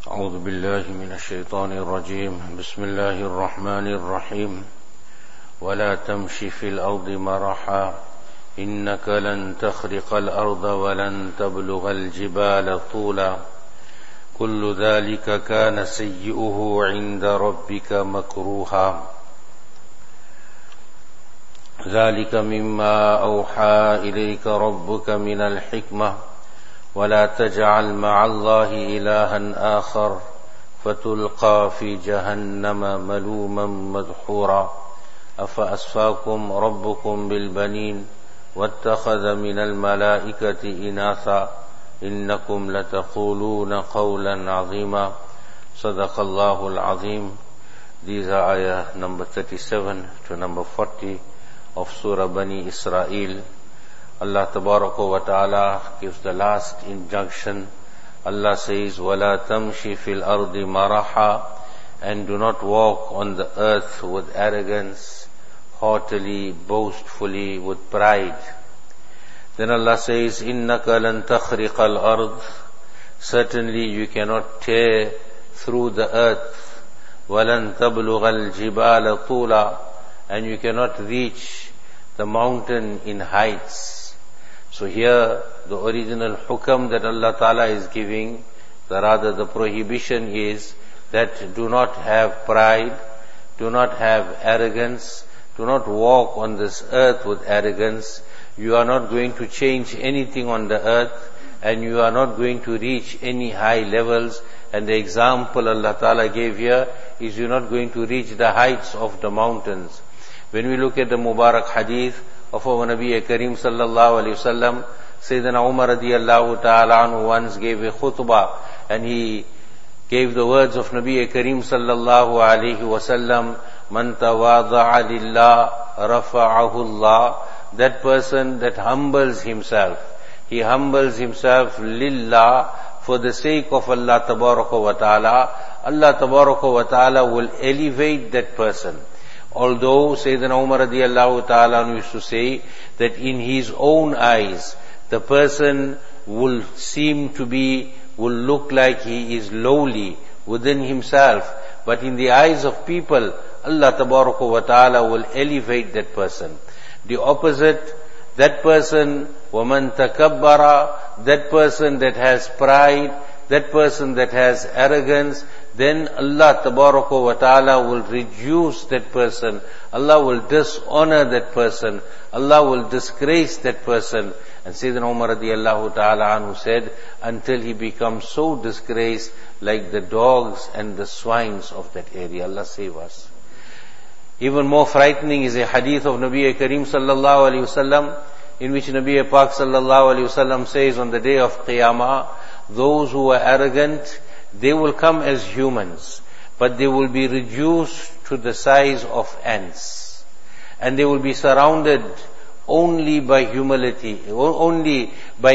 أعوذ بالله من الشيطان الرجيم بسم الله الرحمن الرحيم ولا تمشي في الأرض مرحا إنك لن تخرق الأرض ولن تبلغ الجبال طولا كل ذلك كان سيئه عند ربك مكروها ذلك مما أوحى إليك ربك من الحكمة ولا تجعل مع الله إلها آخر فتلقى في جهنم ملوما مدحورا أفأصفاكم ربكم بالبنين واتخذ من الملائكة إناثا إنكم لتقولون قولا عظيما صدق الله العظيم. These are ayah number 37 to number 40 of Surah Bani Israel. Allah Tabaraka wa Ta'ala gives the last injunction. Allah says, وَلَا تَمْشِ فِي الْأَرْضِ مَرَحًا, and do not walk on the earth with arrogance, haughtily, boastfully, with pride. Then Allah says, إِنَّكَ لَن تَخْرِقَ الْأَرْضِ, certainly you cannot tear through the earth. وَلَن تَبْلُغَ الْجِبَالَ طُولًا, and you cannot reach the mountain in heights. So here, the original hukam that Allah Ta'ala is giving, the prohibition is that do not have pride, do not have arrogance, do not walk on this earth with arrogance. You are not going to change anything on the earth, and you are not going to reach any high levels. And the example Allah Ta'ala gave here is you're not going to reach the heights of the mountains. When we look at the Mubarak hadith of our Nabi Kareem sallallahu alayhi wasallam, Sayyidina Umar radiyallahu ta'ala anhu once gave a khutbah, and he gave the words of Nabi Kareem sallallahu alayhi wasallam, Man tawada'a lillah rafa'ahu Allah, that person that humbles himself, he humbles himself lillah, for the sake of Allah tabaraka wa ta'ala, Allah tabaraka wa ta'ala will elevate that person. Although Sayyidina Umar radiyallahu ta'ala used to say that in his own eyes, the person will look like he is lowly within himself, but in the eyes of people, Allah tabaraka wa ta'ala will elevate that person. The opposite, that person, وَمَنْ تَكَبَّرَ, that person that has pride, that person that has arrogance, then Allah Tabaraka wa Ta'ala will reduce that person. Allah will dishonor that person. Allah will disgrace that person. And Sayyidina Umar radiyallahu ta'ala anhu said, until he becomes so disgraced like the dogs and the swines of that area. Allah save us. Even more frightening is a hadith of Nabi Kareem sallallahu alayhi wasallam, in which Nabi Pak sallallahu alayhi wasallam says on the day of Qiyamah, those who are arrogant, they will come as humans, but they will be reduced to the size of ants. And they will be surrounded only by humility, only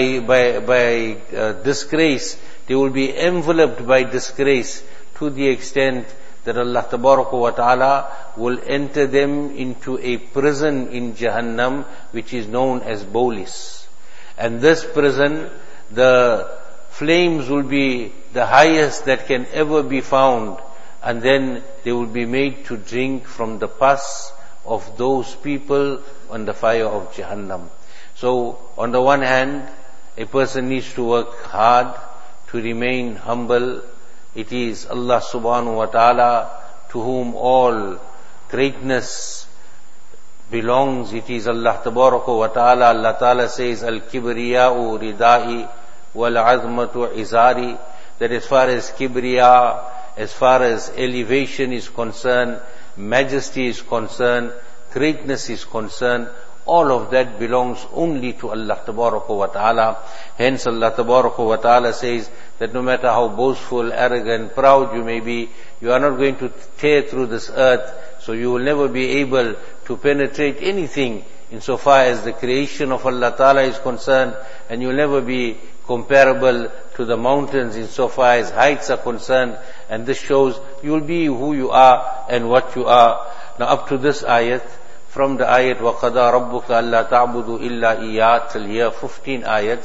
by disgrace. They will be enveloped by disgrace to the extent that Allah Tabaraka wa Ta'ala will enter them into a prison in Jahannam, which is known as Bolis. And this prison, the flames will be the highest that can ever be found, and then they will be made to drink from the pus of those people on the fire of Jahannam. So, on the one hand, a person needs to work hard to remain humble. It is Allah subhanahu wa ta'ala to whom all greatness belongs. It is Allah tabaraka wa ta'ala. Allah ta'ala says, Al-kibriya'u ridai wal-azmatu izari, that as far as kibriya, as far as elevation is concerned, majesty is concerned, greatness is concerned, all of that belongs only to Allah Tabaraka wa Ta'ala. Hence Allah Tabaraka wa Ta'ala says that no matter how boastful, arrogant, proud you may be, you are not going to tear through this earth, so you will never be able to penetrate anything insofar as the creation of Allah Ta'ala is concerned, and you will never be comparable to the mountains insofar as heights are concerned. And this shows you will be who you are and what you are. Now up to this ayat, from the ayat وَقَضَى رَبُّكَ أَلَّا تَعْبُدُوا إِلَّا إِيَّاهُ till here 15 ayats,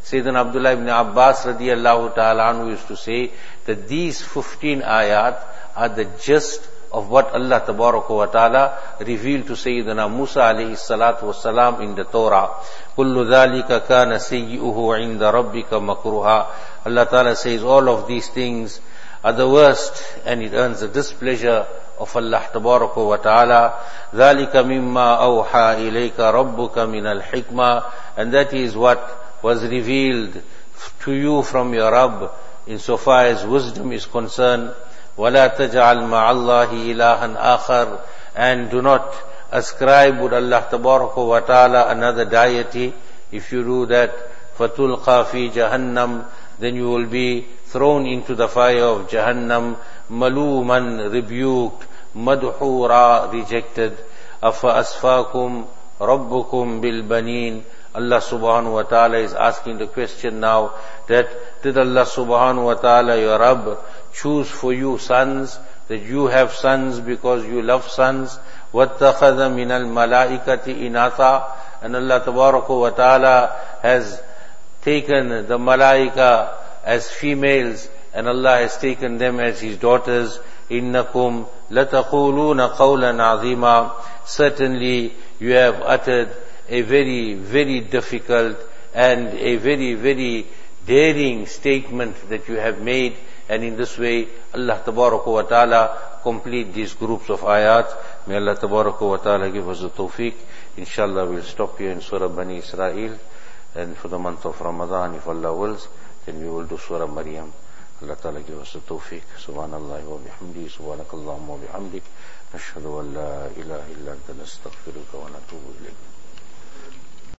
Sayyidina Abdullah ibn Abbas radiyallahu ta'ala anhu used to say that these 15 ayat are the gist of what Allah tabaraka wa ta'ala revealed to Sayyidina Musa alayhi salatu wasalam in the Torah. Kullu dhalika kana sayyi'uhu 'inda rabbika makruha. Allah ta'ala says all of these things are the worst and it earns the displeasure of Allah tabaraka wa ta'ala. Dhalika mimma awha ilayka rabbuka min al-hikmah. And that is what was revealed to you from your Rabb insofar as wisdom is concerned. وَلَا تَجْعَلْ مَعَ اللَّهِ إِلَهًا آخَرَ. And do not ascribe with Allah tabaraka wa ta'ala another deity. If you do that, فَتُلْقَى فِي جَهَنَّمْ, then you will be thrown into the fire of Jahannam, maluman, rebuked, madhura, rejected. أَفَأَسْفَاكُمْ رَبُّكُمْ بِالْبَنِينَ. Allah subhanahu wa ta'ala is asking the question now that did Allah subhanahu wa ta'ala, your Rabb, choose for you sons, that you have sons because you love sons? وَاتَّخَذَ مِنَ الْمَلَائِكَةِ إِنَاثًا. And Allah tabaraka wa ta'ala has taken the malaika as females and Allah has taken them as His daughters. إِنَّكُمْ لَتَقُولُونَ قَوْلًا عَظِيمًا. Certainly you have uttered a very, very difficult and a very, very daring statement that you have made. And in this way, Allah tabaraka wa ta'ala complete these groups of ayat. May Allah tabaraka wa ta'ala give us the tawfiq. Inshallah, we'll stop here in Surah Bani Israel. And for the month of Ramadan, if Allah wills, then we will do Surah Maryam. Allah ta'ala give us the tawfiq. Subhanallah wa bihamdi. Subhanakallahumma wa bihamdik. Nashhadu an la ilaha illa anta nastaghfiruka wa natubu ilayk.